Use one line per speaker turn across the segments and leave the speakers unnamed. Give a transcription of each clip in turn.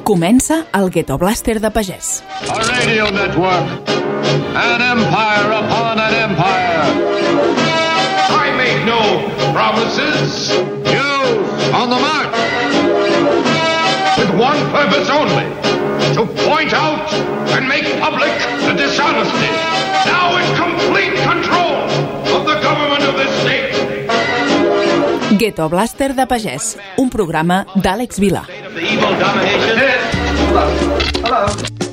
Comença el Ghetto Blaster de Pagès.
A radio network. An empire upon an empire. I make no promises. You on the mark. With one purpose only. To point out and make public the dishonesty. Now in complete control of the government of this state.
Ghetto Blaster de Pagès, un programa d'Àlex Vilà.
Hello.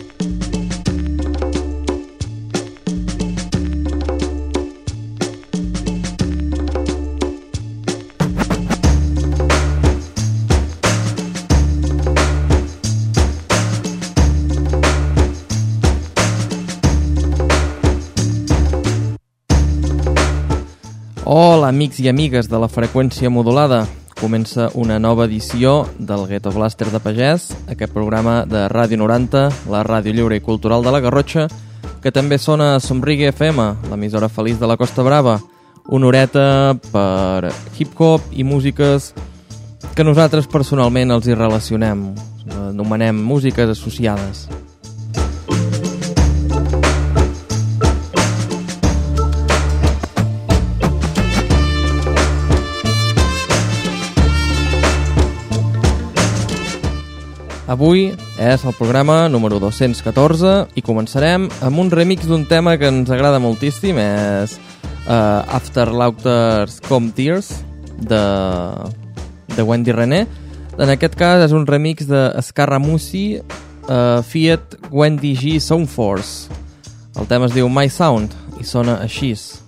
Hola, amics i amigues de la freqüència modulada. Comença una nova edició del Ghetto Blaster de Pagès, aquest programa de Ràdio 90, la ràdio lliure i cultural de la Garrotxa, que també sona a Somrigue FM, l'emissora feliç de la Costa Brava. Una horeta per hip-hop i músiques que nosaltres personalment els hi relacionem. Anomenem músiques associades. Avui és el programa número 214 i començarem amb un remix d'un tema que ens agrada moltíssim, és After Laughter's Come Tears de Wendy René. En aquest cas és un remix de Scarramucci Fiat Wendy G Soundforce. El tema es diu My Sound i sona així.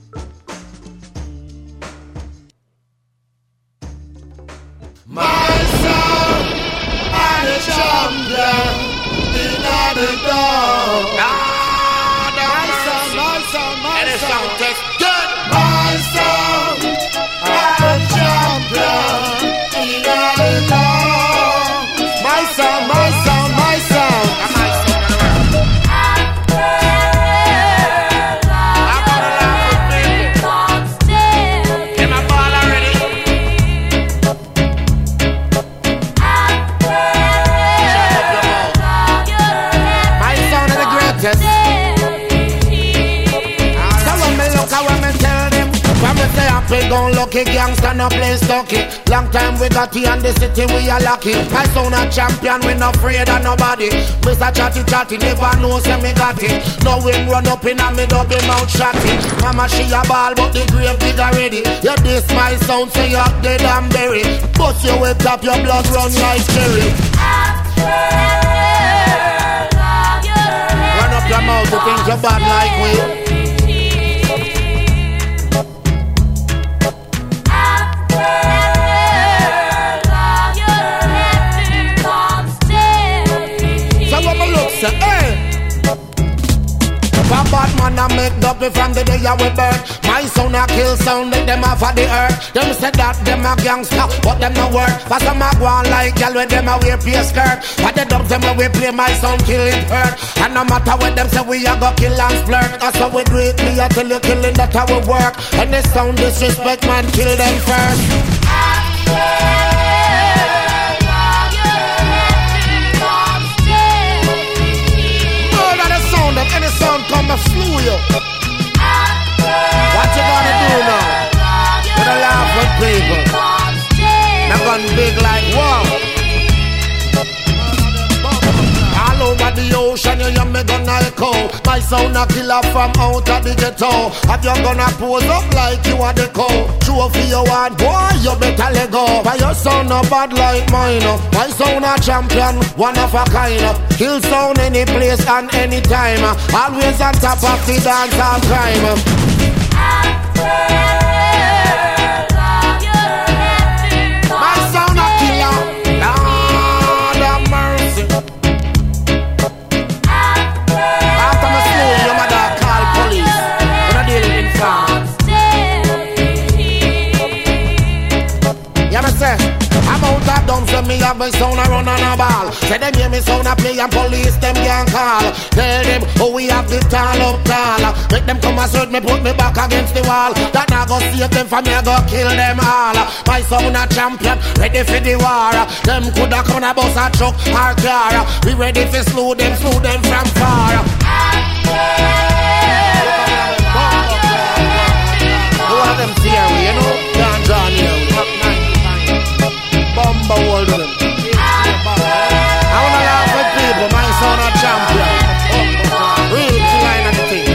Lucky gangsta no play stocky. Long time we got here in the city, we are lucky. My son a champion, we not afraid of nobody. Mr. Chatty, never know say me got it. No wind run up in a me double mouth shotty. Mama she a ball but the grave digger ready. You this my sound, say you're dead and buried. Bust your way top, your blood run like cherry. Run up your mouth, you think you're bad like we. Bad man a make double from the day I was born. My son a kill sound, let them off of the earth. Them say that them a gangster, but them no work. For some a go on like y'all when them a wear pay skirt. But the dubs them when we play my sound kill it hurt. And no matter what them say we a go kill and flirt. That's how we do it, me a tell you killing that how we work. And the sound disrespect man kill them first. Any sound come and slew you. What you gonna do now? Gonna laugh with people. Now gonna big like wow. All over the ocean, you hear me gonna echo. My sound a killer from out of the ghetto. Have you gonna pose up like you are the co? Trophy you want, boy, you better let go. But your sound no bad like mine. My sound a champion, one of a kind. Kill sound any place and any time. Always on top of the dance and crime. My sound a killer, Lord have mercy. After me slow, your mother call police. When I deal in farm. Yeah, me say. I'm out of dumb, so me have my sound a run on a ball. Say them hear me sound a play and police them can't call. Tell them, oh we have the tall up tall. Make them come and search me, put me back against the wall. That I go save them from me, I go kill them all. My sound a champion, ready for the war. Them coulda come a bus a truck or car. We ready for slew them from far. Who are them tear we, you know? Can't draw near we. Bumba hold them. I wanna laugh with people, my son a champion. Real line of the thing.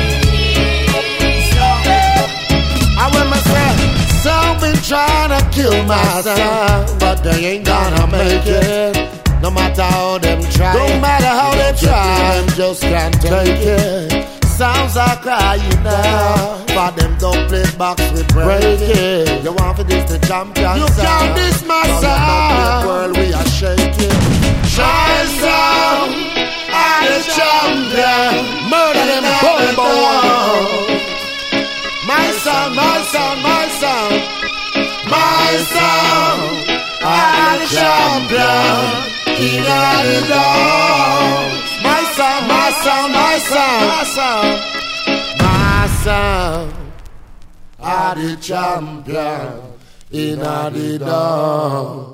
I when me say, some been trying to kill myself, but they ain't gonna make it. No matter how them try, no matter how they try, them just can't take it. Sounds are crying now, but them don't play box with breaking. You want for this the champion? You can't diss my sound. World we are shaking. My sound, I'm the champion. Murder them all. My sound, my sound, my sound, my sound. I'm the champion. In the dogs. My sound, my sound, my sound, my sound, my sound. I'm the champion in the dogs.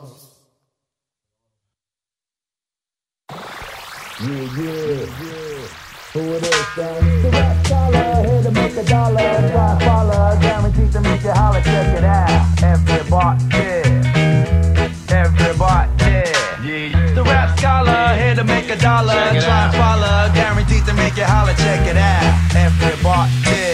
Who it is, son? The rap scholar, here to make a dollar. Try follow, guaranteed to make you holler. Check it out, everybody. The rap scholar, here to make a dollar. Try and follow, guaranteed to make you holler. Check it out, everybody.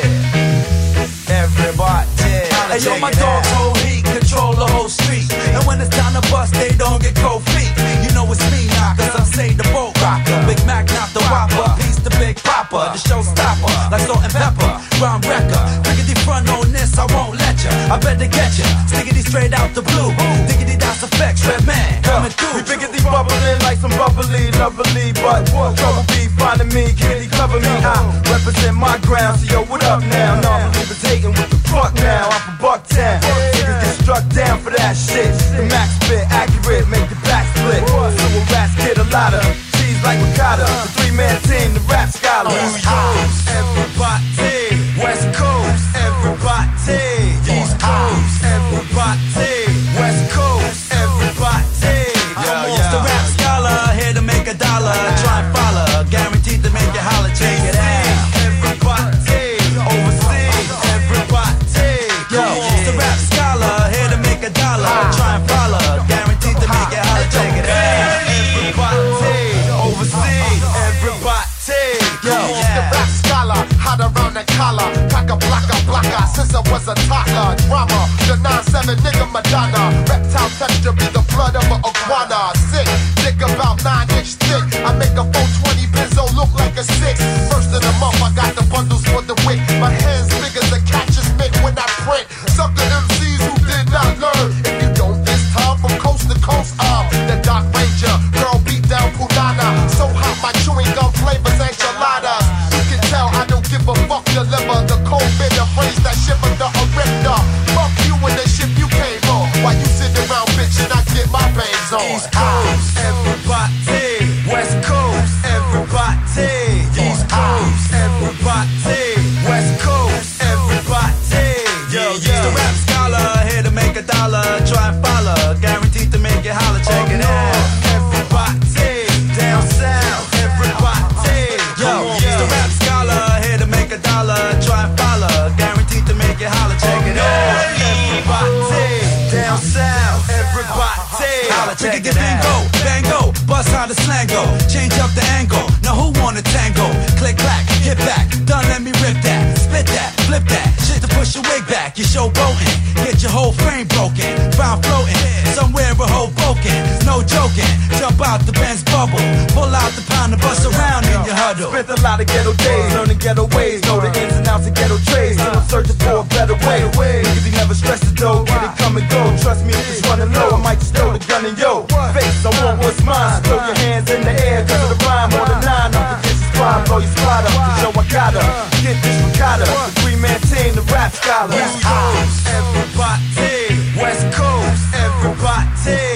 Hey yo, my dog hold heat, control the whole street. And when it's time to bust, they don't get cold feet. You know it's me now, cause I'm say the boat rocker. Big Mac, not the Whopper. Piece the Big Papa, the showstopper. Like salt and pepper, ground wrecker. Diggity front on this, I won't let ya. I better get ya, stickity straight out the blue. Diggity that's effects, red man, coming through. We biggity bubbling like some bubbly, lovely. But trouble be finding me, kitty cover me. I represent my ground, so yo, what up now? Non-believers hating with the fuck now. I'm from Bucktown, niggas get struck down for that shit. The max spit, accurate, make the back split. So a rats get a lot of cheese like ricotta. The three-man team, the rap scholars. East Coast, everybody. West Coast, everybody. East Coast, everybody. West Coast, everybody. Come on, the rap scholar, here to make a dollar. Try and follow, guaranteed to make you holler. Check it out, everybody. Overseas, everybody. Yo, it's the rap scholar, here to make a dollar. Try and follow, guaranteed to make it holler. Check it out, everybody. Overseas, everybody. Yo, it's the rap scholar, hot around the collar. Pack a blocker, since I was a toddler. Drama, the 9-7 nigga Madonna. Reptile texture be the blood of an iguana. Sick, dick about 9-inch thick. I make a 420 benzo look like a 6. First of the month, I got the bundles for the wick. My hands big as a catcher's mitt when I print. Suck the MCs who did not learn. If you don't this time from coast to coast, the Dark Ranger, girl beat down Punana. So hot my chewing gum flavors enchiladas. You can tell I don't give a fuck your liver. The cold bitter phrase that shiver the erector. Fuck you and the ship you came on. While you sit around bitch and I get my bangs on. East Coast, everybody. West Coast, everybody. East Coast, everybody. West Coast, everybody. Yo, the rap scholar, here to make a dollar. Try and follow, guaranteed to make it holler. Check it out, everybody. Down south, everybody. Yo, the rap scholar, here to make a dollar. Try and follow, guaranteed to make it holler. Check it out, everybody. Down south, everybody. Holler, check it out. Bango, bust how the slang go. Change up the angle. Now who wanna tango? Click clack, hit back. Done, let me rip that. Spit that, flip that. Shit to push your wig back. You showboating. Get your whole frame broken. Found floating. Somewhere in Hoboken. No joking. Jump out the Benz bubble. Pull out the pound and bust around in your huddle.
Spent a lot of ghetto days learning ghetto ways. Know the ins and outs of ghetto trades. Still I'm searching for a better way. Niggas, he never stress the dough. Get it, come and go. Trust me, if it's running low, I might just throw the gun in yo face. I want what's mine. So throw your hands in the air. Cause of the rhyme on the 9. Up against the squad. Blow your spot up. Cause yo, I gotta get this ricotta. The three-man team, the rap scholar. East Coast, everybody. West Coast, everybody.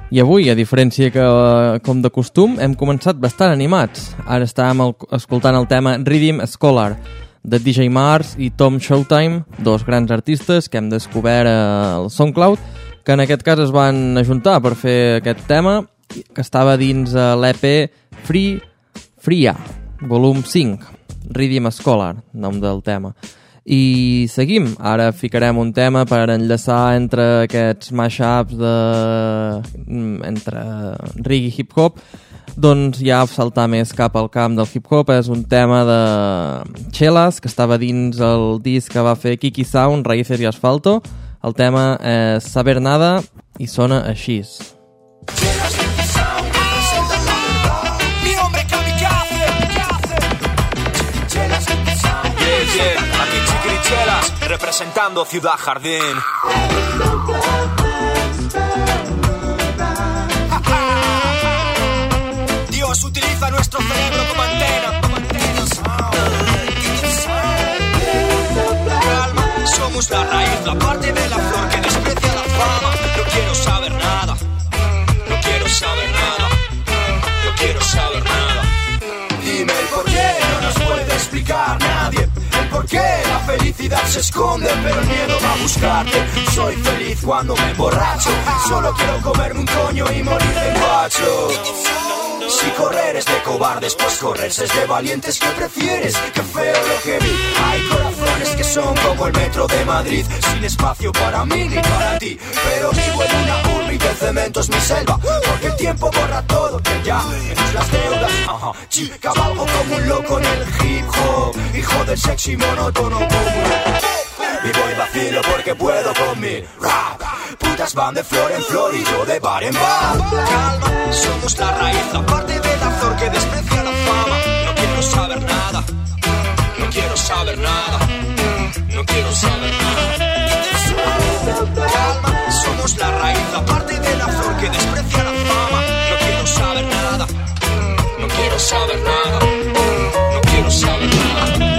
I avui, a diferència que, com de costum, hem començat bastant animats. Ara estàvem escoltant el tema Rhythm Scholar, de DJ Mars i Tom Showtime, dos grans artistes que hem descobert al SoundCloud, que en aquest cas es van ajuntar per fer aquest tema, que estava dins l'EP Freya, volum 5, Rhythm Scholar, nom del tema. I seguim, ara ficarem un tema per enllaçar entre aquests mashups entre reggae i hip-hop, doncs ja saltar més cap al camp del hip-hop. És un tema de Chelas, que estava dins el disc que va fer Kiki Sound, Raíces y Asfalto. El tema és Saber Nada i sona així.
Representando Ciudad Jardín. Dios utiliza nuestro cerebro como antena. Calma, somos la raíz, la parte de la flor que desprecia la fama. No quiero saber nada. No quiero saber nada. No quiero saber nada. Dime el por qué no nos puede explicar nadie. ¿Por qué la felicidad se esconde pero el miedo va a buscarte? Soy feliz cuando me emborracho. Solo quiero comerme un coño y morir de macho. Si correr es de cobardes, pues correrse es de valientes. ¿Qué prefieres? Qué feo lo que vi. Hay corazones que son como el metro de Madrid, sin espacio para mí ni para ti. Pero vivo en una urbe y de cemento es mi selva, porque el tiempo borra todo, que ya menos las deudas. Cabalgo como un loco en el hip hop, hijo del sexy monótono como vivo y vacilo porque puedo con mi rap. Putas van de flor en flor y yo de bar en bar. Calma, somos la raíz, la parte de la flor que desprecia la fama. No quiero saber nada. No quiero saber nada. No quiero saber nada. Calma, somos la raíz, la parte de la flor que desprecia la fama. No quiero saber nada. No quiero saber nada. No quiero saber nada.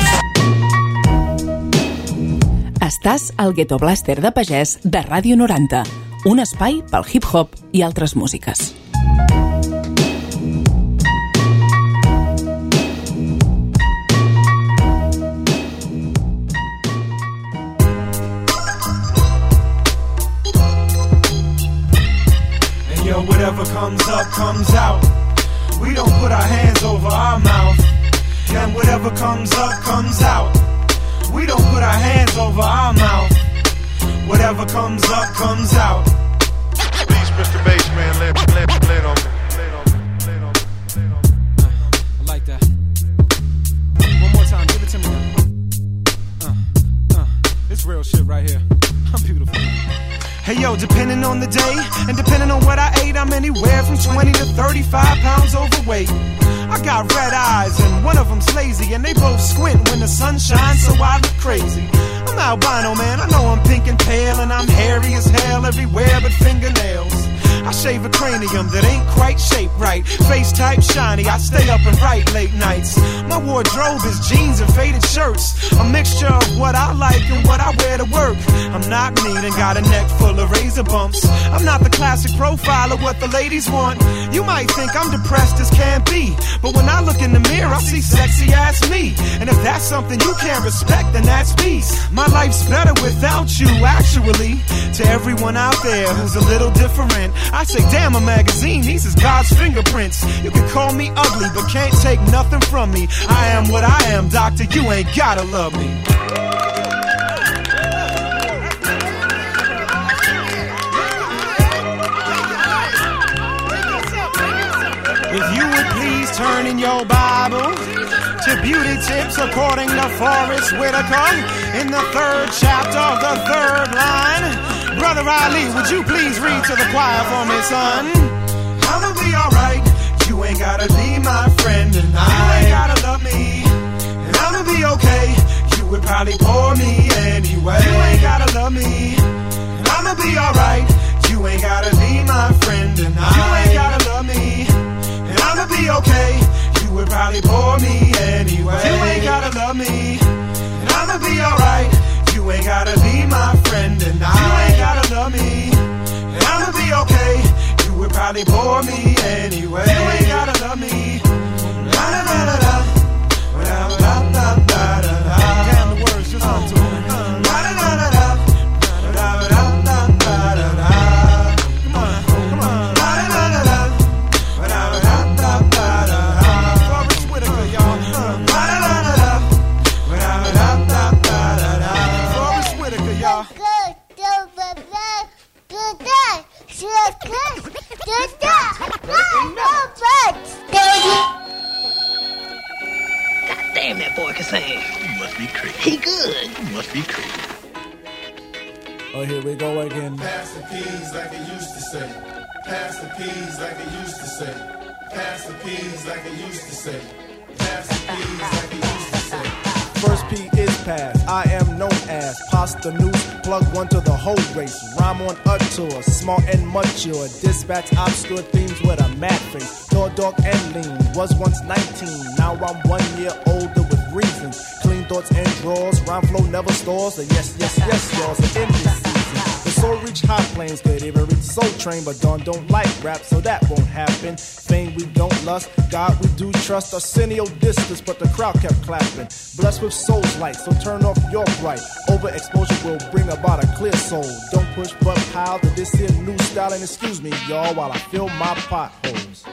Estàs al Ghetto Blaster de Pagès de Ràdio 90, un espai pel hip-hop i altres músiques.
And yo, whatever comes up, comes out. We don't put our hands over our mouth. And whatever comes up, comes out. We don't put our hands over our mouth. Whatever comes up, comes out.
Please, Mr. Bassman, lay on me.
I like that. One more time, give it to me now. It's real shit right here. I'm beautiful. Hey yo, depending on the day and depending on what I ate, I'm anywhere from 20 to 35 pounds overweight. I got red eyes and one of them's lazy, and they both squint when the sun shines, so I look crazy. I'm albino, man, I know I'm pink and pale, and I'm hairy as hell everywhere but fingernails. I shave a cranium that ain't quite shaped right. Face type shiny, I stay up and write late nights. My wardrobe is jeans and faded shirts, a mixture of what I like and what I wear to work. I'm not neat and got a neck full of razor bumps. I'm not the classic profile of what the ladies want. You might think I'm depressed as can be, but when I look in the mirror, I see sexy ass me. And if that's something you can't respect, then that's peace. My life's better without you, actually. To everyone out there who's a little different, I say, damn, a magazine, these is God's fingerprints. You can call me ugly, but can't take nothing from me. I am what I am, doctor, you ain't gotta love me. If you would please turn in your Bible to Beauty Tips according to Forrest Whitaker, in the 3rd chapter of the 3rd line. Brother Ali, would you please read to the choir for me, son? I'ma be alright, you ain't gotta be my friend, and you ain't gotta love me, and I'ma be okay, you would probably bore me anyway. You ain't gotta love me, and I'ma be alright, you ain't gotta be my friend, and you ain't gotta love me, and I'ma be okay, you would probably bore me anyway. You ain't gotta love me, and I'ma be alright, you ain't gotta be my friend, and you ain't gotta love me, and I'ma be okay, you Shawty bore me anyway. You ain't gotta love me. La la la la la. La la la la la. Damn, the words just on to it. La la la la la. La la la la la la. Come on, come on. La la la la la. La la la la la la. Forrest Whitaker, y'all. La la la la la. La la la la la la. Forrest Whitaker, y'all.
God damn, that boy can sing.
You must be crazy.
He good.
You must be crazy.
Oh, here we go again.
Pass the peas like it used to say. Pass the peas like it used to say. Pass the peas like it used to say. Pass the peas like it used to say.
First P is pass. I am known as Pasta News. Plug one to the whole race. Rhyme on a tour. Smart and mature. Dispatch obscure themes with a mad face. Dog and lean. Was once 19. Now I'm 1 year older with reasons. Clean thoughts and draws. Rhyme flow never stores. Yes, y'all. So in this season. The soul reach high planes. Could even reach Soul Train. But Dawn don't like rap. So that won't happen. Fame we don't lust. God we do trust. Arsenio distance. But the crowd kept clapping. Blessed with soul's light. So turn off your bright. Overexposure will bring about a clear soul. Don't push but pile to this here new style. And excuse me, y'all, while I fill my potholes.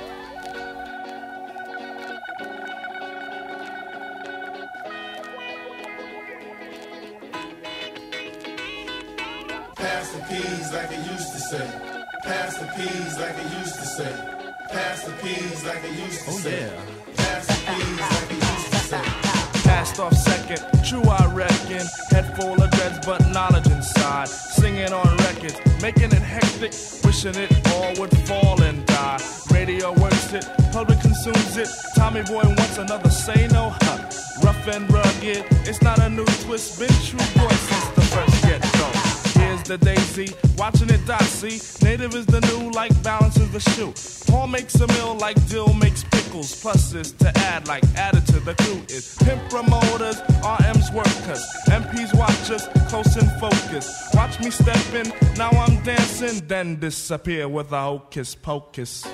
Pass the peas like it used to say. Pass the peas like it used to say. Pass the peas like it used to say. Pass the peas like it used to say.
Passed off second, true I reckon. Head full of dreads but knowledge inside. Singing on records, making it hectic. Wishing it all would fall and die. Radio works it, public consumes it. Tommy Boy wants another say no. Rough and rugged, it's not a new twist. Been true boy since the first get-go. Here's the daisy, watching it dot, see. Native is the new, like balance is the shoe. Paul makes a meal like Dill makes pickles. Plus is to add, like added to the crew is pimp promoters, RM's workers, MP's watchers, close and focus. Watch me step in, now I'm dancing, then disappear with a hocus pocus.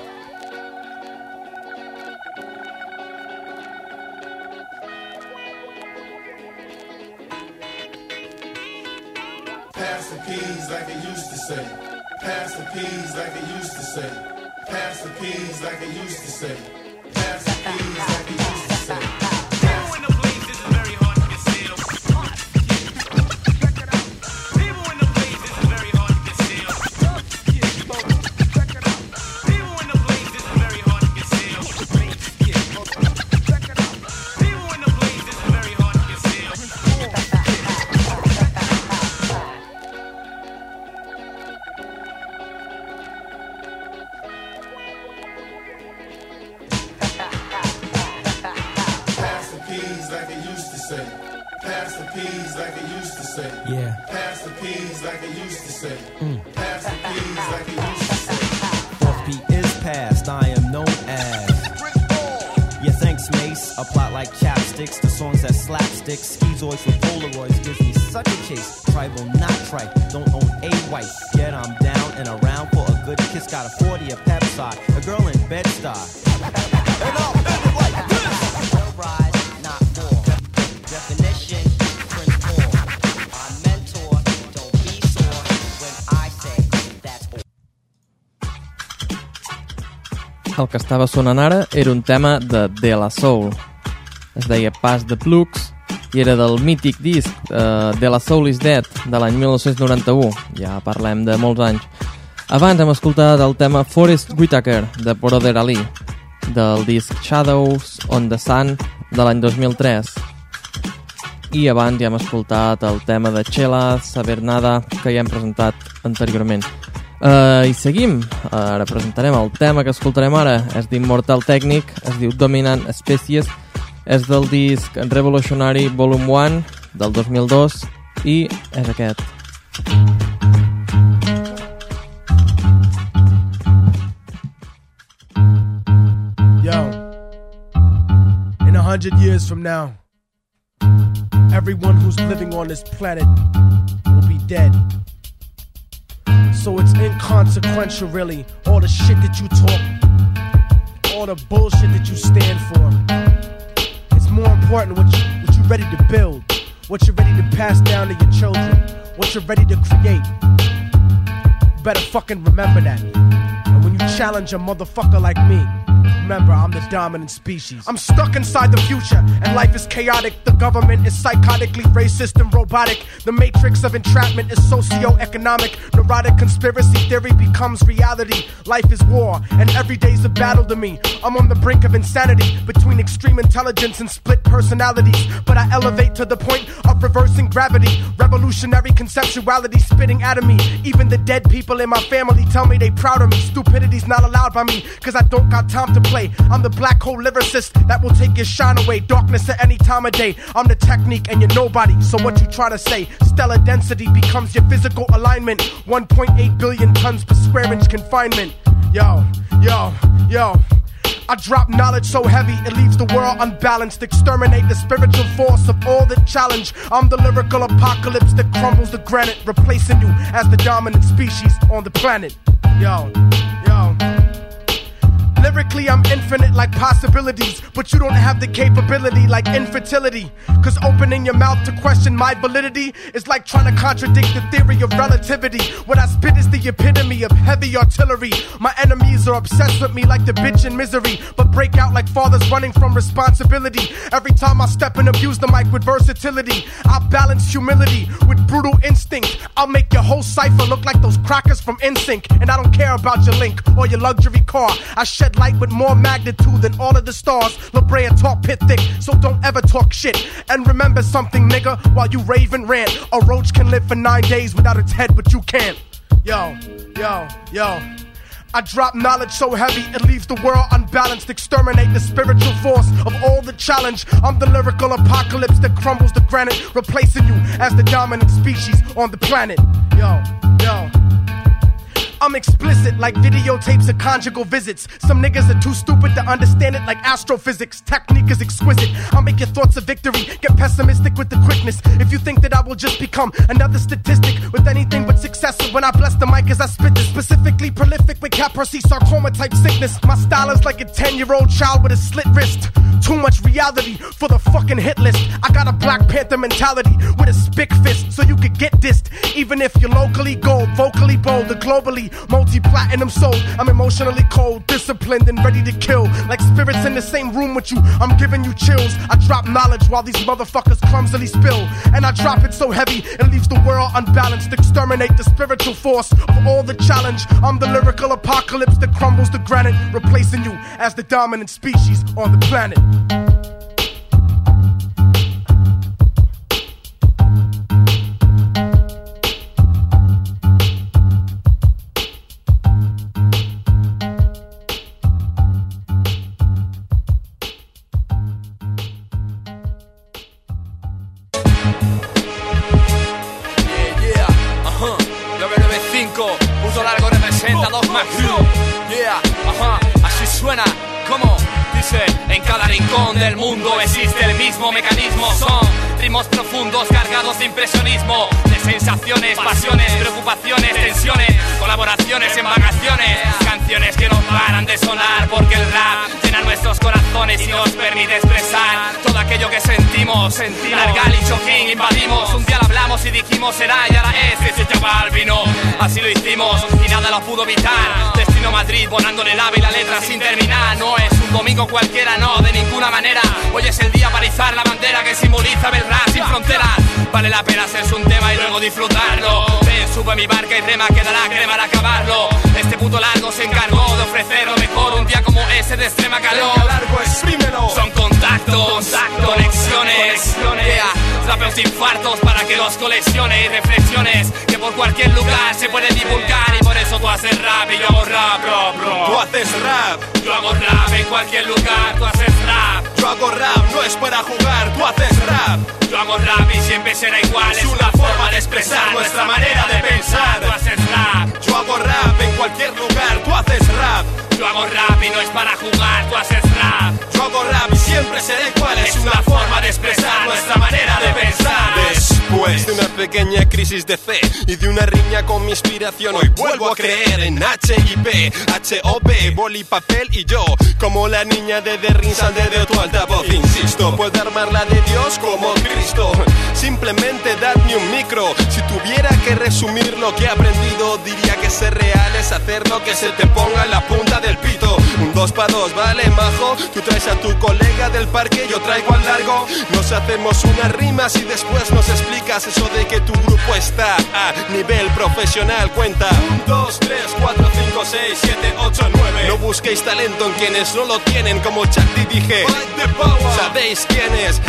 Pass the peas like it used to say. Pass the peas like it used to say. Pass the peas like it used to say. Pass the peas like it used to say.
People in the place, this is very hard to conceal. People in the place, this is very hard to conceal. People in the place, this is very hard to conceal. People in the place, this is very hard to conceal.
Pass the peas like it used to say. Pass the peas like it used to say.
Yeah.
Pass the peas like it used to say. Pass the peas like it used to say.
Fourth beat is past, I am known as. Yeah, thanks, Mace. A plot like chapsticks, the songs that slapstick. Schizoids with Polaroids gives me such a chase. Tribal, not trite, don't own a wife. Yet I'm down and around for a good kiss. Got a 40, a pep side, a girl in Bed-Stuy. And I'll end it like this. Will ride, not fall. Definition, Prince Paul. My mentor, don't be sore when I say that's all.
El que estava sonant ara era un tema de La Soul. Es deia Pass the Plugs i era del mític disc De La Soul is Dead de l'any 1991. Ja parlem de molts anys. Abans hem escoltat el tema Forrest Whitaker de Brother Ali del disc Shadows on the Sun de l'any 2003. I abans ja hem escoltat el tema de Chela Savernada que ja hem presentat anteriorment. I seguim. Ara presentarem el tema que escoltarem ara. És d'Immortal Technic, es diu Dominant Species, és del disc Revolutionary Volume 1 del 2002 i és aquest.
Yo, in 100 years from now, everyone who's living on this planet will be dead. So it's
inconsequential, really. All the shit that you talk, all the bullshit that you stand for. It's more important what you ready to build, what you're ready to pass down to your children, what you're ready to create. You better fucking remember that. And when you challenge a motherfucker like me, remember, I'm the dominant species. I'm stuck inside the future, and life is chaotic. The government is psychotically racist and robotic. The matrix of entrapment is socio-economic. Neurotic conspiracy theory becomes reality. Life is war, and every day's a battle to me. I'm on the brink of insanity, between extreme intelligence and split personalities. But I elevate to the point of reversing gravity. Revolutionary conceptuality spitting out of me. Even the dead people in my family tell me they proud of me. Stupidity's not allowed by me, cause I don't got time to play. I'm the black hole lyricist that will take your shine away. Darkness at any time of day. I'm the technique and you're nobody. So what you try to say? Stellar density becomes your physical alignment. 1.8 billion tons per square inch confinement. Yo. I drop knowledge so heavy it leaves the world unbalanced. Exterminate the spiritual force of all that challenge. I'm the lyrical apocalypse that crumbles the granite, replacing you as the dominant species on the planet. Yo. Lyrically, I'm infinite like possibilities, but you don't have the capability like infertility. Cause opening your mouth to question my validity is like trying to contradict the theory of relativity. What I spit is the epitome of heavy artillery. My enemies are obsessed with me like the bitch in Misery, but break out like fathers running from responsibility. Every time I step and abuse the mic with versatility, I balance humility with brutal instinct. I'll make your whole cipher look like those crackers from NSYNC. And I don't care about your link or your luxury car. I shed light with more magnitude than all of the stars. La Brea talk pit thick, so don't ever talk shit. And remember something, nigga, while you rave and rant, a roach can live for 9 days without its head, but you can't. Yo. I drop knowledge so heavy it leaves the world unbalanced. Exterminate the spiritual force of all the challenge. I'm the lyrical apocalypse that crumbles the granite, replacing you as the dominant species on the planet. Yo. I'm explicit like videotapes of conjugal visits. Some niggas are too stupid to understand it like astrophysics. Technique is exquisite. I'll make your thoughts a victory. Get pessimistic with the quickness. If you think that I will just become another statistic with anything but success when I bless the mic as I spit this. Specifically prolific with Kaposi sarcoma type sickness. My style is like a 10-year-old child with a slit wrist. Too much reality for the fucking hit list. I got a Black Panther mentality with a spick fist, so you could get dissed. Even if you're locally gold, vocally bold, or globally multi-platinum soul. I'm emotionally cold, disciplined, and ready to kill. Like spirits in the same room with you, I'm giving you chills. I drop knowledge while these motherfuckers clumsily spill. And I drop it so heavy, it leaves the world unbalanced. Exterminate the spiritual force of all the challenge. I'm the lyrical apocalypse that crumbles the granite, replacing you as the dominant species on the planet.
Puto largo representa 2 más crew. Yeah, así suena, como dice. En cada rincón del mundo existe el mismo mecanismo. Son ritmos profundos cargados de impresionismo, de sensaciones, pasiones, preocupaciones, tensiones, colaboraciones en vacaciones, canciones que no paran de sonar porque el rap llena nuestros corazones y nos permite expresar todo aquello que sentimos. Largal y Choquín invadimos, un día lo hablamos y dijimos será y ahora es, que se chaval vino. Así lo hicimos y nada lo pudo evitar. Destino Madrid, volándole el ave y la letra sin terminar. No es un domingo cualquiera, no, de ninguna manera. Hoy es el día para izar la bandera que simboliza el rap sin fronteras. Vale la pena hacerse un tema y luego disfrutarlo. Ven, sube mi barca y rema, queda la crema al acabarlo. Este puto largo se encargó de ofrecer lo mejor un día como ese de extrema calor. Son contactos, conexiones, rapeos infartos para que los colecciones y reflexiones que por cualquier lugar se pueden divulgar. Y por eso tú haces rap y yo hago rap, bro.
Tú haces rap,
yo hago rap en cualquier lugar. Tú haces rap,
yo hago rap, no es para jugar. Tú haces rap,
yo hago rap y siempre será igual.
Es una forma de expresar nuestra manera de pensar.
Tú haces rap,
yo hago rap en cualquier lugar. Tú haces rap,
yo hago rap y no es para jugar. Tú haces rap,
yo hago rap y siempre será igual. Es una forma de expresar nuestra manera de pensar. Después
Después de una pequeña crisis de fe y de una riña con mi inspiración, hoy vuelvo a creer en H.I.P. H.O.P. boli, papel y yo, como la niña de The Ring, sal de tu altavoz. Insisto, puedo armarla de Dios como Cristo. Simplemente dadme un micro. Si tuviera que resumir lo que he aprendido, diría que ser real es hacer lo que se te ponga en la punta del pito. Un 2 pa' 2, ¿vale, majo? Tú traes a tu colega del parque, yo traigo al largo. Nos hacemos unas rimas y después nos explicas eso de que tu grupo está a nivel profesional. Cuenta 1, 2, 3, 4, 5, 6, 7, 8, 9. No busquéis talento en quienes no lo tienen, como Chakti dije. ¿Sabéis quién es?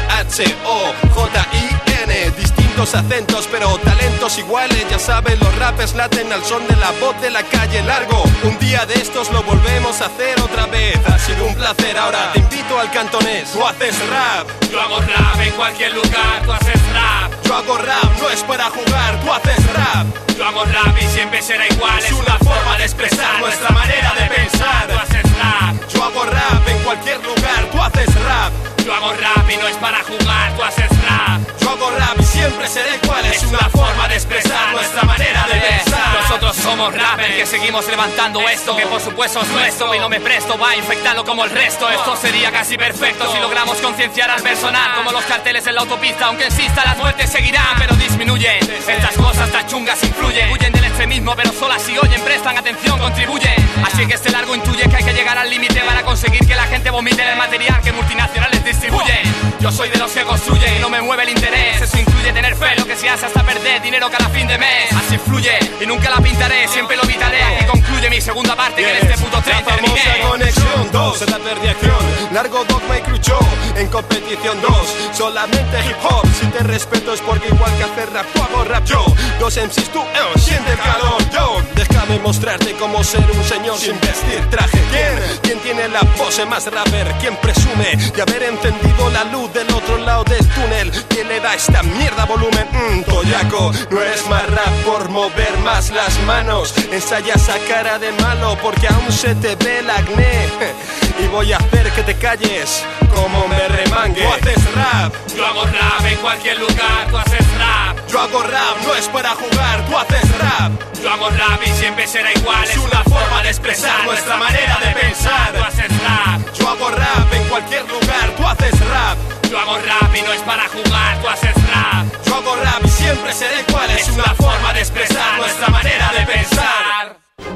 C-H-O-J-I-N. Distintos acentos pero talentos iguales. Ya saben, los rappers laten al son de la voz de la calle largo. Un día de estos lo volvemos a hacer otra vez. Ha sido un placer, ahora te invito al cantonés. Tú haces rap,
yo hago rap en cualquier lugar, tú haces rap.
Yo hago rap, no es para jugar, tú haces rap.
Yo hago rap y siempre será igual.
Es una forma de expresar nuestra manera de pensar.
Tú haces rap.
Yo hago rap en cualquier lugar, tú haces rap.
Yo hago rap y no es para jugar, tú haces rap.
Yo hago rap y siempre seré igual. Es una forma de expresar nuestra manera de pensar.
Nosotros somos rappers que seguimos levantando esto, que por supuesto es nuestro y no me presto va a infectarlo como el resto. Esto sería casi perfecto si logramos concienciar al personal, como los carteles en la autopista. Aunque exista, las muertes seguirán, pero disminuyen. Estas cosas tan chungas influyen, huyen del extremismo, pero solo así oyen, prestan atención, contribuyen. Así que este largo intuye que hay que llegar al límite para conseguir que la gente vomite el material que multinacionales distribuyen. Yo soy de los que construyen y no me mueve el interés. Eso incluye tener fe, lo que se hace hasta perder dinero cada fin de mes. Así fluye y nunca la pintaré, siempre lo evitaré. Aquí concluye mi segunda parte, que en este puto tren terminé.
Famosa conexión 2, rapper de acción. Largo dogma y crucho, en competición 2. Solamente hip hop, si te respeto es porque igual que hacer rap, tú hago rap yo. 2 MCs tú, siente el calor yo. Déjame mostrarte cómo ser un señor sin vestir traje. ¿Quién tiene la pose más rapper? ¿Quién presume de haber encendido la luz del otro lado del túnel? ¿Quién le da a esta mierda volumen? Toyaco, no es más rap por mover más las manos. Ensaya esa cara de malo porque aún se te ve el acné. Y voy a hacer que te calles como me remangue. Tú haces rap,
yo hago rap en cualquier lugar, tú haces rap.
Yo hago rap, no es para jugar, tú haces rap.
Yo hago rap y siempre será igual.
Es una forma de expresar nuestra manera de pensar.
Tú haces rap.
Yo hago rap en cualquier lugar, tú haces rap.
Yo hago rap y no es para jugar, tú haces rap.
Yo hago rap y siempre seré igual. Es una forma de expresar nuestra manera de pensar.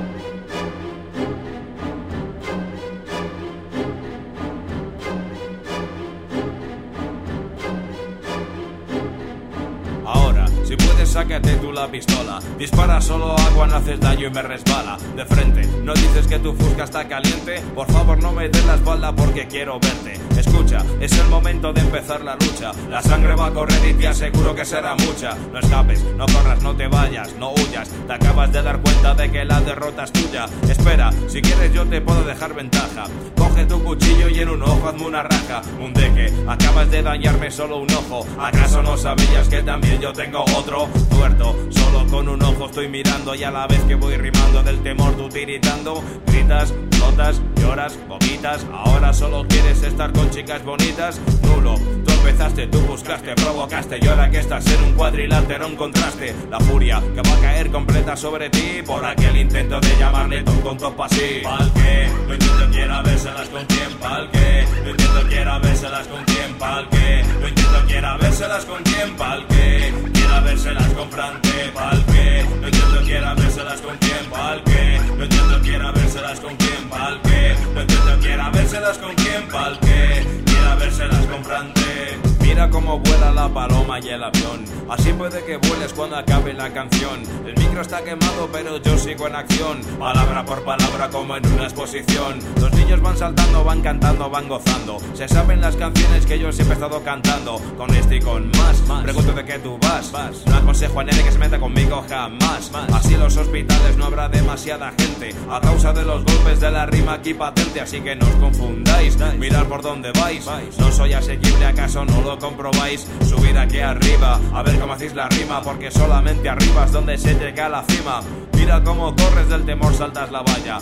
Ahora, si puedes, sácate tú la pistola. Dispara solo agua, no haces daño y me resbala. De frente, no dices que tu fusca está caliente. Por favor, no me des la espalda porque quiero verte. Escucha, es el momento de empezar la lucha. La sangre va a correr y te aseguro que será mucha. No escapes, no corras, no te vayas, no huyas. Te acabas de dar cuenta de que la derrota es tuya. Espera, si quieres yo te puedo dejar ventaja. Coge tu cuchillo y en un ojo hazme una raja. Mundeque, acabas de dañarme solo un ojo. ¿Acaso no sabías que también yo tengo otro? Tuerto, solo con un ojo estoy mirando y a la vez que voy rimando del temor tú tiritando. Gritas, notas, lloras, vomitas. Ahora solo quieres estar con chicas bonitas. Nulo, tú empezaste, tú buscaste, provocaste y ahora que estás en un cuadrilátero encontraste la furia que va a caer completa sobre ti por aquel intento de llamarle tonto pa' sí. Pa'l que, lo intento quiera vérselas con quién. Pa'l que, lo intento quiera vérselas con quién. Pa'l que, lo intento quiera vérselas con quién. Pa'l que, quiera vérselas con Frante. Pa'l que, lo intento quiera vérselas con quién. Pa'l que, lo intento quiera vérselas con quién. Pa'l que, lo intento quiera vérselas con quién. Pa'l que, quiera vérselas con Frante. Mira cómo vuela la paloma y el avión. Así puede que vueles cuando acabe la canción. El micro está quemado pero yo sigo en acción. Palabra por palabra como en una exposición. Los niños van saltando, van cantando, van gozando. Se saben las canciones que yo siempre he estado cantando. Con este y con más. Pregunto de qué tú vas. No aconsejo a nadie que se meta conmigo jamás. Así en los hospitales no habrá demasiada gente a causa de los golpes de la rima aquí patente. Así que no os confundáis, mirad por dónde vais. No soy asequible, ¿acaso no lo comprobáis? Subid aquí arriba, a ver cómo hacéis la rima, porque solamente arriba es donde se llega a la cima. Mira cómo corres del temor, saltas la valla. Voy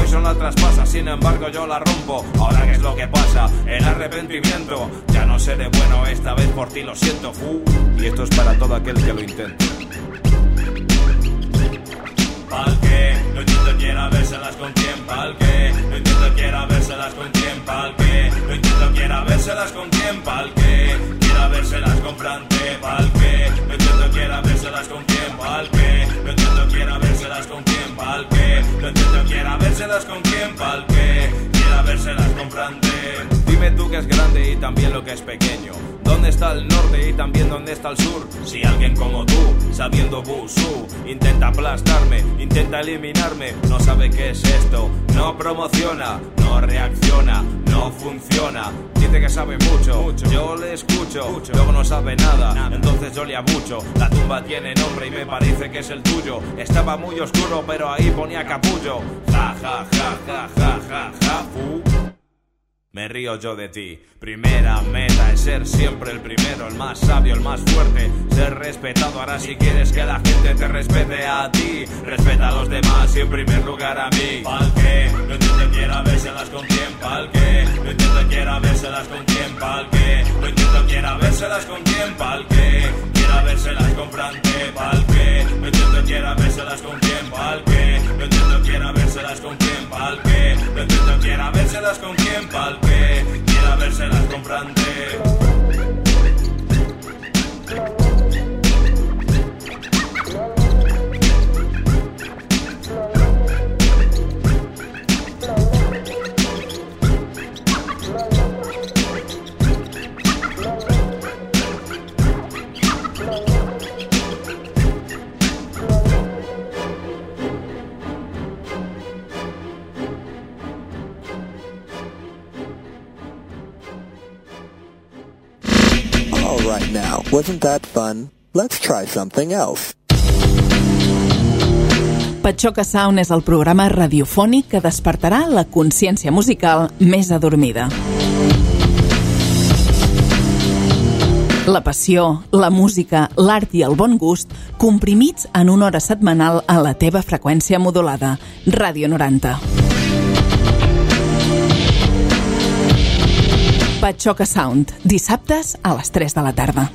Morrison la traspasa, sin embargo yo la rompo. Ahora qué es lo que pasa, el arrepentimiento. Ya no seré bueno, esta vez por ti lo siento. Y esto es para todo aquel que lo intente. Pa'l que no entiendo quiera vérselas con quién. Pa'l que no entiendo quiera vérselas con quién. Pa'l que no entiendo quiera vérselas con quién. Pa'l que quiera vérselas con Frante. Pa'l que no entiendo quiera vérselas con quién. Pa'l que no entiendo quiera vérselas con quién. Pa'l que no entiendo quiera vérselas con quién. Pa'l que quiera vérselas con Frante. Dime tú que es grande y también lo que es pequeño. ¿Dónde está el norte y también dónde está el sur? Si alguien como tú, sabiendo Busú, intenta aplastarme, intenta eliminarme, no sabe qué es esto, no promociona, no reacciona, no funciona. Dice que sabe mucho, yo le escucho, luego no sabe nada, entonces yo le abucho. La tumba tiene nombre y me parece que es el tuyo. Estaba muy oscuro pero ahí ponía capullo. Ja, ja, ja, ja, ja, ja, ja, me río yo de ti. Primera meta es ser siempre el primero, el más sabio, el más fuerte, ser respetado. Ahora si quieres que la gente te respete a ti, respeta a los demás y en primer lugar a mí. Pa'l que no entiendo quiera vérselas con quién. Pa'l que no entiendo quiera vérselas con quién. Pa'l que no entiendo quiera vérselas con quién. Pa'l que quiera vérselas con Frante. Pa'l que no entiendo quiera vérselas con quién. Pa'l que no entiendo quiera vérselas con quién. Pa'l que no entiendo quiera vérselas con quién. Pa'l que quiera vérselas con Frante.
Right now, wasn't that fun? Let's try something else.
Patxoca Sound és el programa radiofònic que despertarà la consciència musical més adormida. La passió, la música, l'art i el bon gust comprimits en una hora setmanal a la teva freqüència modulada. Ràdio 90. Patxoca Sound, dissabtes a les 3 de la tarda.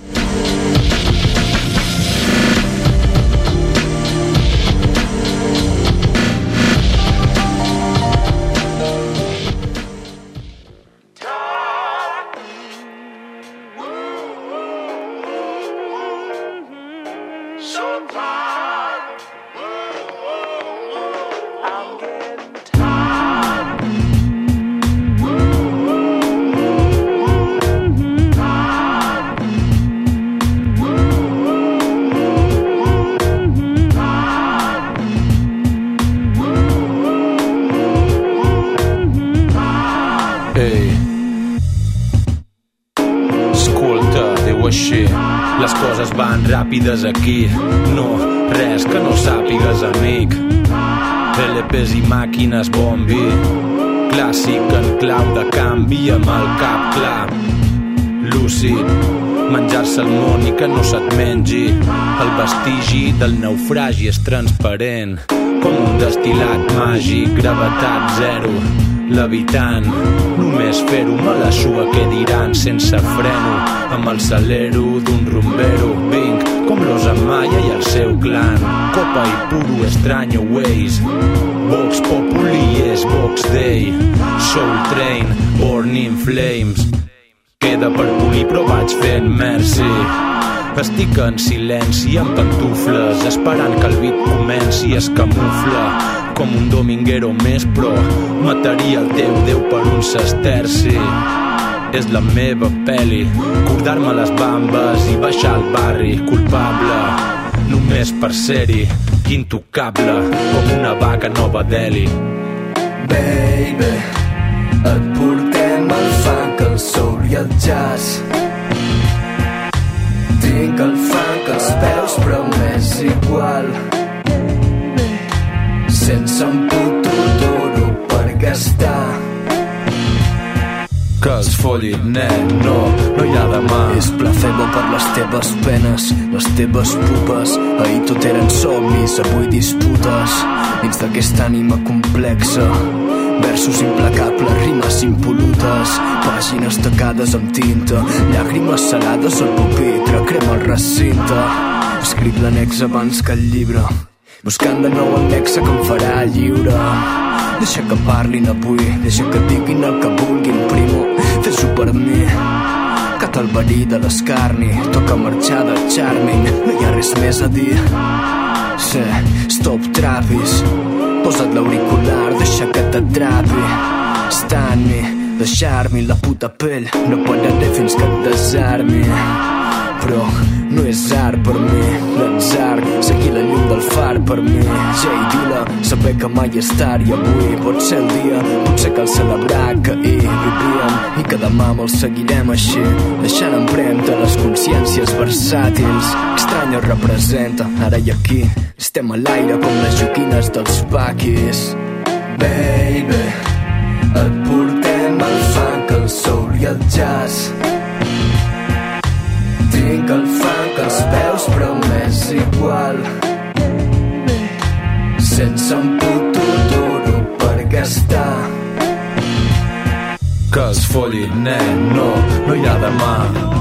Les coses van ràpides aquí. No, res que no sàpigues, amic. LPs i màquines bombi, clàssic en clau de canvi amb el cap clar. Lúcid, menjar-se el món i que no se't mengi. El vestigi del naufragi és transparent, com un destil·lat màgic, gravetat zero. L'habitant, només fer-ho me la sua, què diran sense freno, amb el salero d'un rumbero. Vinc com l'Osa Maya i el seu clan, copa i puro extraño ways. Vox Populi és Vox Day, Soul Train, Born in Flames. Queda per polir però vaig fent merci. Estic en silenci, amb pantufles, esperant que el beat comenci. Es camufla com un dominguero més, però mataria el teu Déu per un sesterci. És la meva pel·li, cordar-me les bambes i baixar al barri. Culpable, només per ser-hi, intocable, com una vaca Nova Delhi.
Baby, et portem el funk, el soul i el jazz. Tinc el funk als peus però m'és igual, sense un puto duro per gastar.
Que els folli, nen, no hi ha demà.
És placebo per les teves penes, les teves pupes. Ahir tot eren somnis, avui disputes. Dins d'aquesta ànima complexa, versos implacables, rimes impolutes, pàgines tacades amb tinta, llàgrimes salades al pupitre, crema el recinte. Escric l'annex abans que el llibre, buscant de nou el nexe que em farà lliure. Deixa que parlin avui, deixa que diguin el que vulguin, primo, fes-ho per mi. Que te'l verí de l'escarni, toca marxar de Charming, no hi ha res més a dir. Sí, stop trapis, posa't l'auricular, deixa que t'atrapi. Estan-me, deixar-me la puta pell, no pararé fins que et desarmi. Però no és art per mi, l'atzar, seguir la llum del far per mi. Jay Dilla, saber que mai és tard i avui pot ser el dia, potser cal celebrar que ahir vivíem i que demà me'l seguirem així, deixant empremta les consciències versàtils. Extraño representa, ara i aquí, estem a l'aire com les joguines dels paquis. Baby, et portem el funk, el soul i el jazz. Tinc el funk als peus però m'és igual, sense un puto duro per gastar.
Que es folli, nen, no hi ha demà.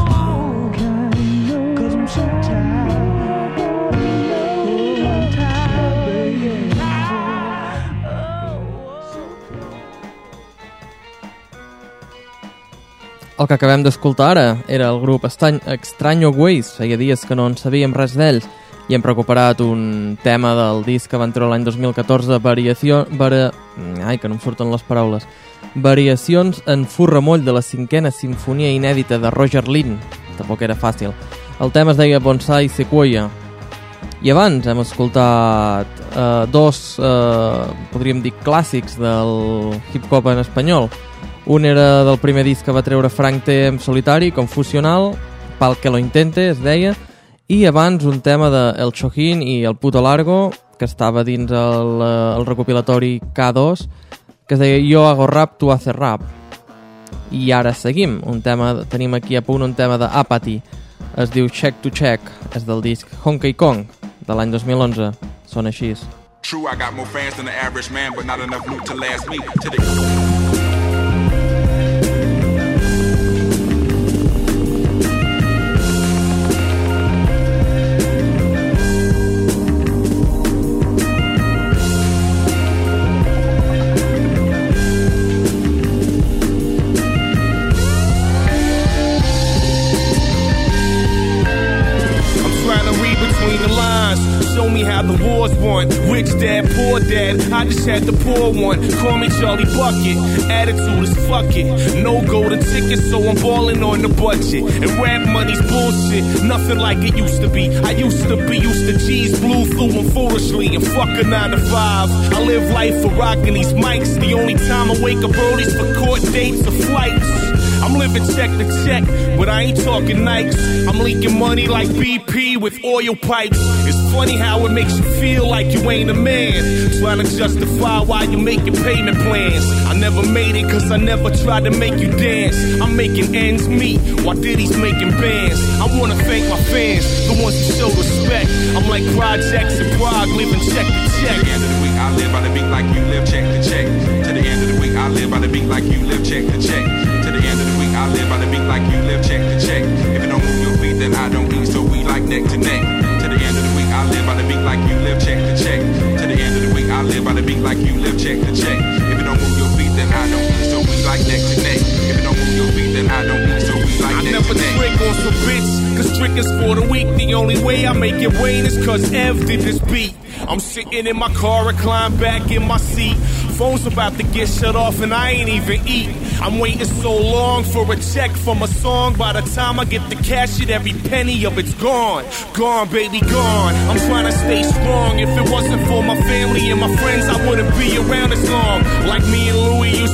El que acabem d'escoltar ara era el grup Extraño Ways. Feia dies que no en sabíem res d'ells i hem recuperat un tema del disc que van treure l'any 2014, que no em surten les paraules. Variacions en furremoll de la 5ª sinfonia inèdita de Roger Lynn. Tampoc era fàcil. El tema es deia Bonsai Sequoia. I abans hem escoltat dos, podríem dir, clàssics del hip-hop en espanyol. Un era del primer disc que va treure Frank T en solitari, Confusional, Pal que lo intente, es deia, i abans un tema de El Chojín i El Puto Largo, que estava dins el recopilatori K2, que es deia Yo hago rap, tu haces rap. I ara seguim, tenim aquí a punt un tema de Apathy, es diu Check to Check, és del disc Honky Kong, de l'any 2011, són així.
True, I got more fans than the average man, but not enough loot to last me today.
Show me how the war's won. Rich dad, poor dad, I just had to pour one. Call me Charlie Bucket, attitude is fuck it. No golden tickets, so I'm balling on the budget. And rap money's bullshit, nothing like it used to be. I used to G's, blew through them foolishly. And fuck a 9 to 5. I live life for rocking these mics. The only time I wake up early is for court dates or flights. I'm living check to check, but I ain't talking Nikes. I'm leaking money like BP with oil pipes. It's funny how it makes you feel like you ain't a man, trying to justify why you making payment plans. I never made it cause I never tried to make you dance. I'm making ends meet while Diddy's making bands. I wanna thank my fans, the ones who show respect. I'm like projects in Prague, living check to check.
To the end of the week, I live by the beat like you live check to check. To the end of the week, I live by the beat like you live check to check. To the end of the week, I live by the beat like you live check to check. If you don't move your feet, then I don't eat, so we like neck to neck. To the end of the week, I live by the beat like you live check to check. To the end of the week, I live by the beat like you live check to check. If you don't move your feet, then I don't eat, so we like neck to neck. If you don't move your feet, then I don't eat, so we like neck to neck. I
never trick on some bitch, cause trick is for the weak. The only way I make it rain is cause Ev did this beat. I'm sitting in my car, reclined back in my seat. Phone's about to get shut off and I ain't even eat. I'm waiting so long for a check from a song. By the time I get the cash, shit, every penny of it's gone. Gone, baby, gone. I'm trying to stay strong. If it wasn't for my family and my friends, I wouldn't be around as long. Like me and Louis used to live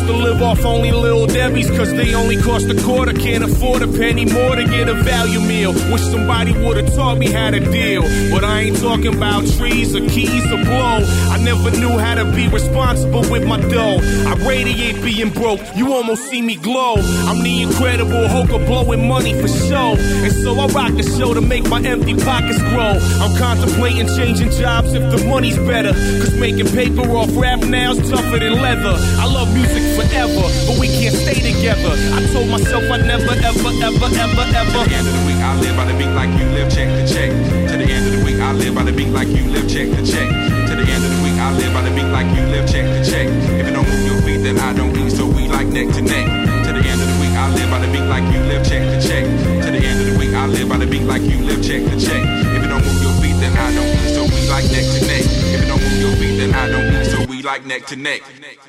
off only Lil Debbie's, cause they only cost a quarter. Can't afford a penny more to get a value meal. Wish somebody would've taught me how to deal. But I ain't talking about trees or keys or blow. I never knew how to be responsible with my dough. I radiate being broke, you almost see me glow. I'm the incredible Hulk of blowing money for show. And so I rock the show to make my empty pockets grow. I'm contemplating changing jobs if the money's better, cause making paper off rap now's tougher than leather. I love music forever, but we can't stay together. I told myself I'd never, ever, ever, ever, ever.
To the end of the week, I live by the beat like you live check to check. To the end of the week, I live by the beat like you live check to check. To the end of the week, I live by the beat like you live check to check. If you don't move your feet, then I don't eat, so we like neck to neck. To the end of the week, I live by the beat like you live check to check. To the end of the week, I live by the beat like you live check to check. If you don't move your feet, then I don't eat, so we like neck to neck. If you don't move your feet, then I don't eat, so we like neck to neck.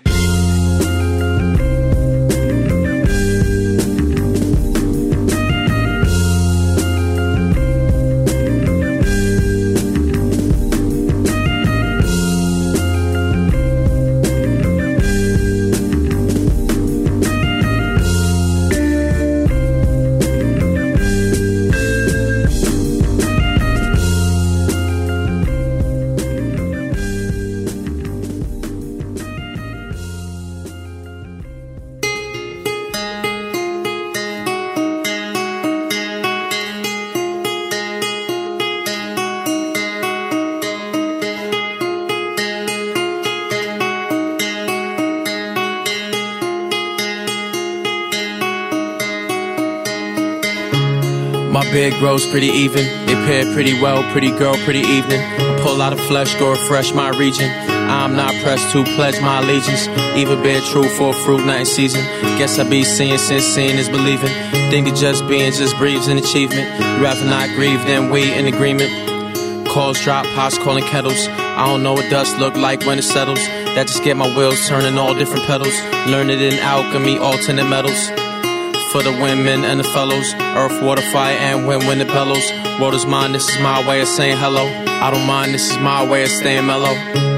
My beard grows pretty even, they pair pretty well, pretty girl, pretty evening. I pull out of flesh, go refresh my region. I'm not pressed to pledge my allegiance. Even bear true for fruit, not in season. Guess I be seeing since seeing is believing. Think that just being just breathes an achievement. Rather not grieve than we in agreement. Calls drop, pots calling kettles. I don't know what dust look like when it settles. That just get my wheels turning all different pedals. Learn it in alchemy, alternate metals. For the women and the fellows, earth, water, fire, and wind when it bellows. World is mine, this is my way of saying hello. I don't mind, this is my way of staying mellow.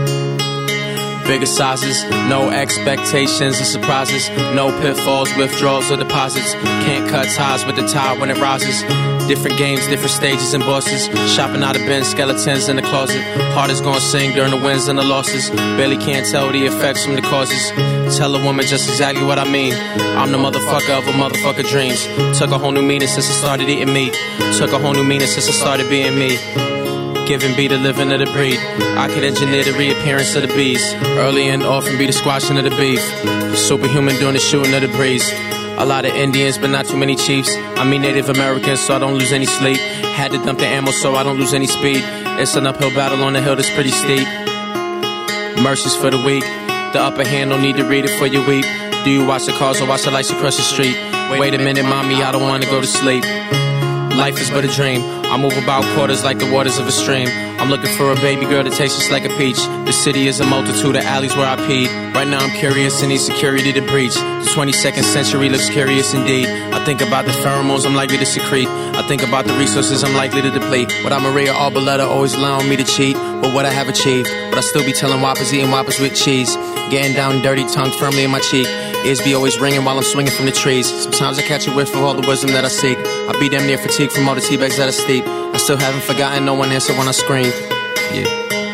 Bigger sizes, no expectations or surprises. No pitfalls, withdrawals or deposits. Can't cut ties with the tide when it rises. Different games, different stages and bosses. Shopping out of bins, skeletons in the closet. Heart is gonna sing during the wins and the losses. Barely can't tell the effects from the causes. Tell a woman just exactly what I mean. I'm the motherfucker of a motherfucker dreams. Took a whole new meaning since I started eating meat. Took a whole new meaning since I started being me. Giving be the living of the breed. I could engineer the reappearance of the bees. Early and often be the squashing of the beef. Superhuman doing the shooting of the breeze. A lot of Indians, but not too many chiefs. I mean Native Americans, so I don't lose any sleep. Had to dump the ammo so I don't lose any speed. It's an uphill battle on the hill that's pretty steep. Mercies for the weak. The upper hand, don't need to read it for you weep. Do you watch the cars or watch the lights across the street? Wait a minute, mommy, I don't wanna go to sleep. Life is but a dream. I move about quarters like the waters of a stream. I'm looking for a baby girl that tastes just like a peach. The city is a multitude of alleys where I peed. Right now I'm curious and need security to breach. The 22nd century looks curious indeed. I think about the pheromones I'm likely to secrete. I think about the resources I'm likely to deplete. Without Maria Arboleta always allowing me to cheat. But what I have achieved, but I still be telling whoppers, eating whoppers with cheese. Getting down dirty, tongue firmly in my cheek. Ears be always ringing while I'm swinging from the trees. Sometimes I catch a whiff of all the wisdom that I seek. I be damn near fatigued from all the teabags that I steep. I still haven't forgotten no one answered when I screamed. Yeah.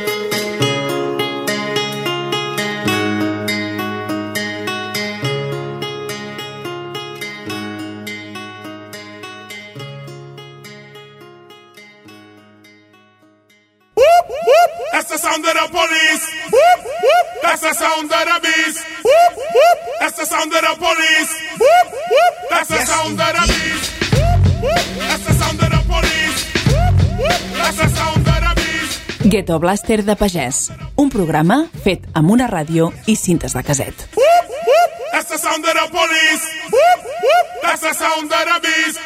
That's the sound of the police. Whoop, whoop. That's the sound of the beast. Whoop, whoop. That's the sound of the police. Whoop, whoop. That's the sound of the beast. Whoop, whoop. That's the sound of the police. Whoop, whoop. That's the sound of the beast.
Ghetto Blaster de Pagès, un programa fet amb una ràdio i cintes de caset.
Whoop, whoop. That's the sound of the police. Whoop, whoop. That's the sound of the beast.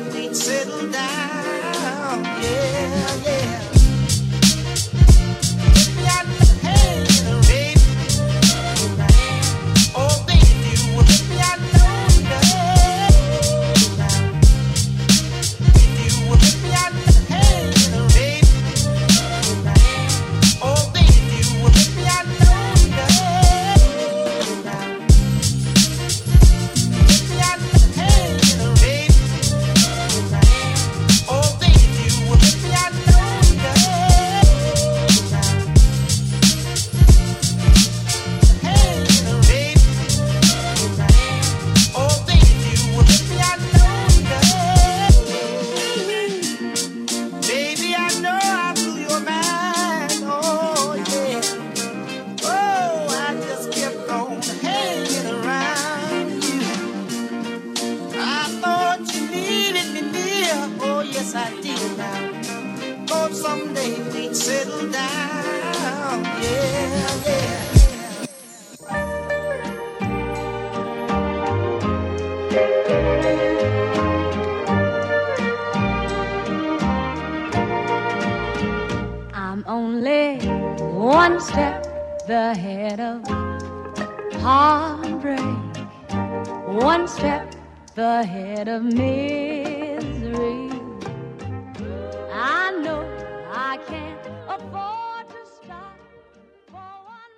we'd settle down. Yeah, yeah.
One step ahead of heartbreak, one step ahead of misery. I know I can't afford to stop for one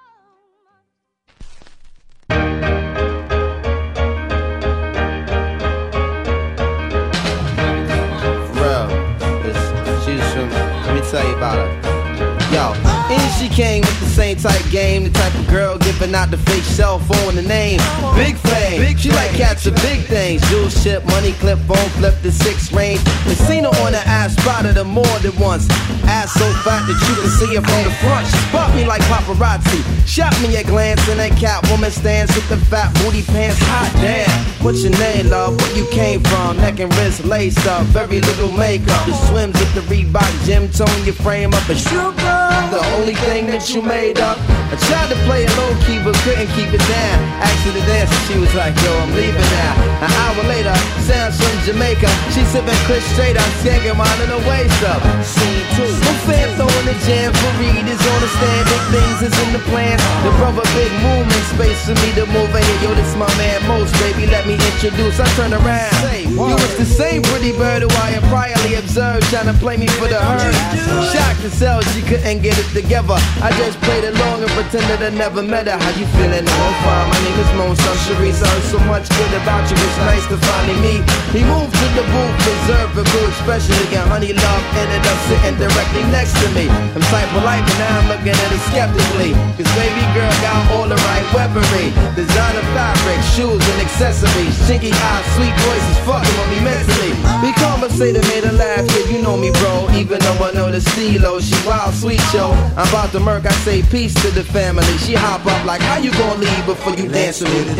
For real, she's from, let me tell you about her. Yo, and she came with the same type game, the type of girl giving out the fake cell phone, the name Big Fame. She like cats of big things, jewel ship, money clip, phone flip, the 6 range. And seen her on the ass, spotted her more than once. Ass so fat that you can see her from the front. She spot me like paparazzi, shot me a glance, and that Catwoman stands with the fat booty pants. Hot damn, what's your name, love? Where you came from? Neck and wrist laced up, very little makeup. The swims with the Reebok gym tone, your frame up a sugar. The only thing that you made up. I tried to play it low key but couldn't keep it down. Asked her to dance and she was like, yo, I'm leaving now. An hour later, sounds from Jamaica. She sipping Chris straight out, skanking mine in her waist up. Scene 2. No fan throwing the jam for Reed is on the stand. Big things is in the plans. The brother big movement space for me to move in here. Yo, this my man Most, baby, let me introduce. I turn around. You was the same pretty bird who I had priorly observed, trying to play me for the herd. Shocked to sell, she couldn't get it together. I just played along and pretended I never met her. How you feeling? I'm fine. My name is Mo. Some Sharice. I heard so much good about you. It's nice to finally meet. He moved to the booth, reserved a good especially and Honey Love ended up sitting directly next to me. I'm type polite, but now I'm looking at it skeptically. Cause baby girl got all the right weaponry. Designer fabric, shoes and accessories. Chinky eyes, sweet voices, fucking on me mentally. We conversated, made her laugh, yeah, you know me, bro. Even though I know the stilo, she wild, sweet, yo. I'm about to murk, I say peace to the family. She hop up like, how you gonna leave before you dance with me?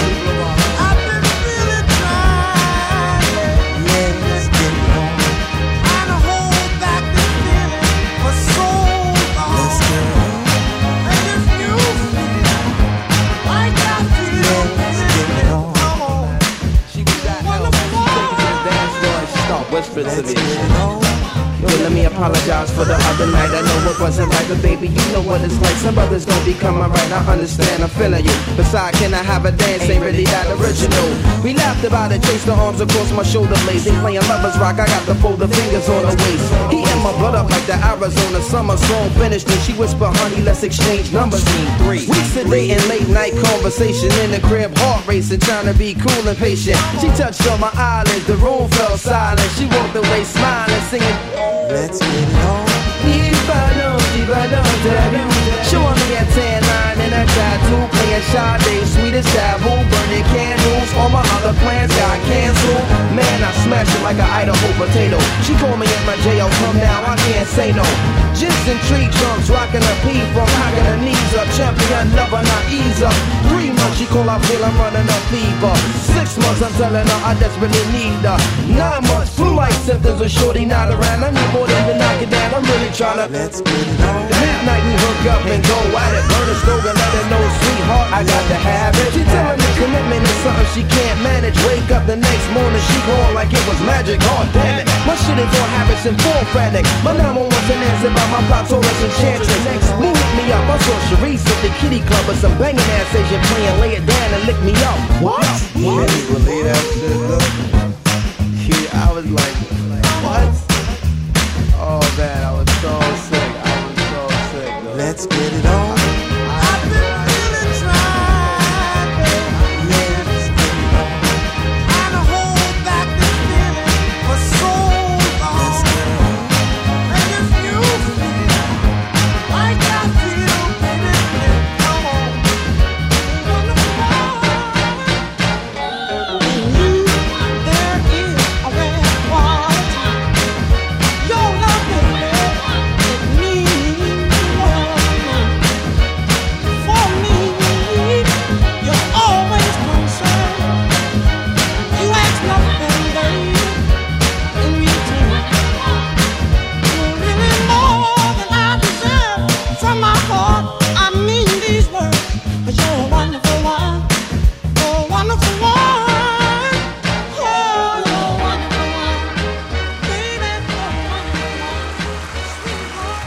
I've been feeling dry, yeah, let's get it on. I don't hold back this feeling for so long. Let's get it on. And if you feel like I feel, let's get it on. Come on. She was that hell, she took it to the dance floor and she started whispering to me. Yo, let me apologize for the other night. I know it wasn't right, but baby, you know what it's like. Some brothers don't be coming right. I understand, I'm feeling you. Besides, can I have a dance? Ain't really that original. We laughed about it, chased the arms across my shoulder blades. They playing lovers rock, I got the folded fingers on the waist. He in my blood up like the Arizona summer song finished. And she whispered, honey, let's exchange numbers. Scene 3. We sit late in late night conversation in the crib, heart racing, trying to be cool and patient. She touched on my eyelids, the room fell silent. She walked away smiling, singing, let's get it on. Showing me a tan line and a tattoo, playing Sade, sweetest taboo, burning candles. All my other plans got canceled. Man, I smash it like an Idaho potato. She called me at my jail, come down, I can't say no. Gins and tree trunks, rocking her pee from cocking her knees up. Champion lover, not ease up. 3 months she call, I feel I'm running a fever. 6 months I'm telling her I desperately need her. 9 months, flu-like symptoms with shorty not around. I need more than to knock it down, I'm really trying to. Let's get it on. The midnight we hook up and go at it. Burn a stove and let her know, sweetheart, I got to have it. She telling me commitment is something she can't manage. Wake up the next morning, she call like it was magic. Oh damn it, my shit is all habits and full frantic. My 911 wasn't answered by my pop Taurus enchantress. Next move me up, I saw Sharice at the kitty club with some banging ass Asian playing. Lay it down and lick me up. What? Can you believe that shit though? Yeah, I was like, what? Oh man, I was so sick. Though.
Let's get it on. I've been feeling trying, baby. Let's get it on. Trying to hold back this feeling for so long. Let's get it on. And if you feel like I feel, baby, come on. There is a red water. Your love, baby, it means for me. You're always concerned. You ask nothing, baby, in return. You're really more than I deserve. From my heart, I mean these words. 'Cause you're a wonderful one. You're a wonderful one. Oh, you're a wonderful one. Baby, you're a wonderful one. Sweetheart.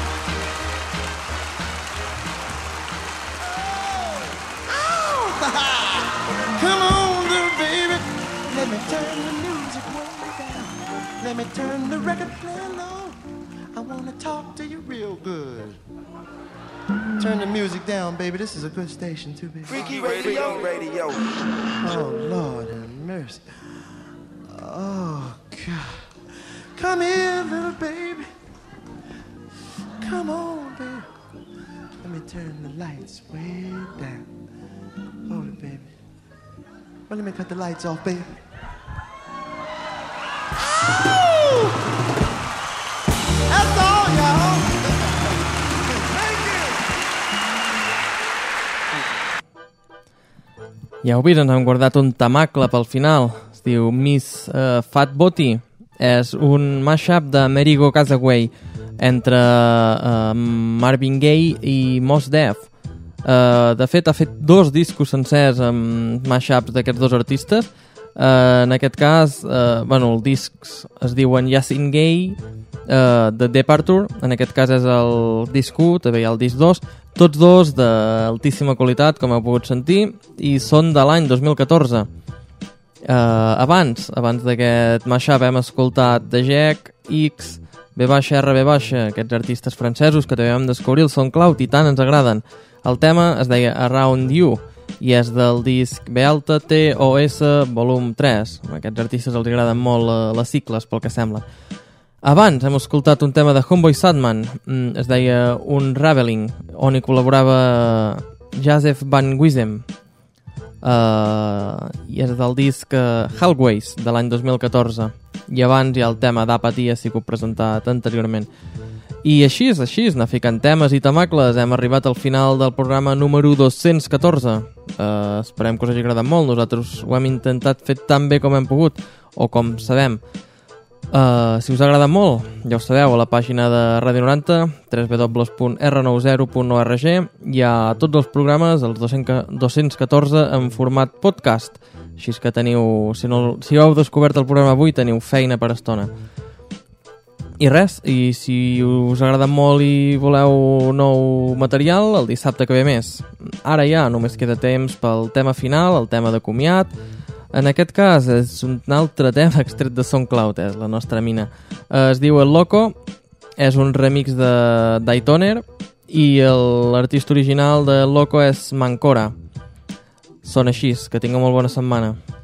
Come on, little baby. Let me turn the music way down. Let me turn the record player low. I want to talk to you real good. Turn the music down, baby. This is a good station, too, baby.
Freaky radio.
Oh, Lord have mercy. Oh, God. Come here, little baby. Come on, baby. Let me turn the lights way down. Hold it, baby. Well, let me cut the lights off, baby. Ow! That's all, y'all.
Ja ho vist, ens hem guardat un tamacle pel final. Es diu Miss Fat Booty. És un mashup de Merigo Casaway entre Marvin Gaye i Mos Def. De fet, ha fet 2 discos sencers amb mashups d'aquests 2 artistes. En aquest cas, el discs es diuen Yasin Gay, The Departure. En aquest cas és el disc 1, també hi ha el disc 2. Tots 2 d'altíssima qualitat, com heu pogut sentir, i són de l'any 2014. Abans d'aquest mashup hem escoltat The Jack, X, B-RB, aquests artistes francesos que també vam descobrir el SoundCloud i tant ens agraden. El tema es deia Around You i és del disc B-TOS volum 3. A aquests artistes els agraden molt les cicles, pel que sembla. Abans hem escoltat un tema de Homeboy Sadman, es deia Unraveling, on hi col·laborava Joseph Van Wisem, i és del disc Hallways de l'any 2014. I abans hi ha el tema d'Apathy, així que ho he presentat anteriorment. I així, anar ficant temes i temacles, hem arribat al final del programa número 214. Esperem que us hagi agradat molt. Nosaltres ho hem intentat fer tan bé com hem pogut, o com sabem. Si us ha agradat molt, ja ho sabeu, a la pàgina de Ràdio 90, www.r90.org, hi ha tots els programes, els 214, en format podcast. Així que teniu, si heu descobert el programa avui, teniu feina per estona. I res, i si us ha agradat molt i voleu nou material, el dissabte que ve més. Ara ja només queda temps pel tema final, el tema de comiat. En aquest cas és un altre tema extret de SoundCloud, és la nostra mina. Es diu El Loco, és un remix de Daytoner i l'artista original de El Loco és Mancora. Són així, que tingueu molt bona setmana.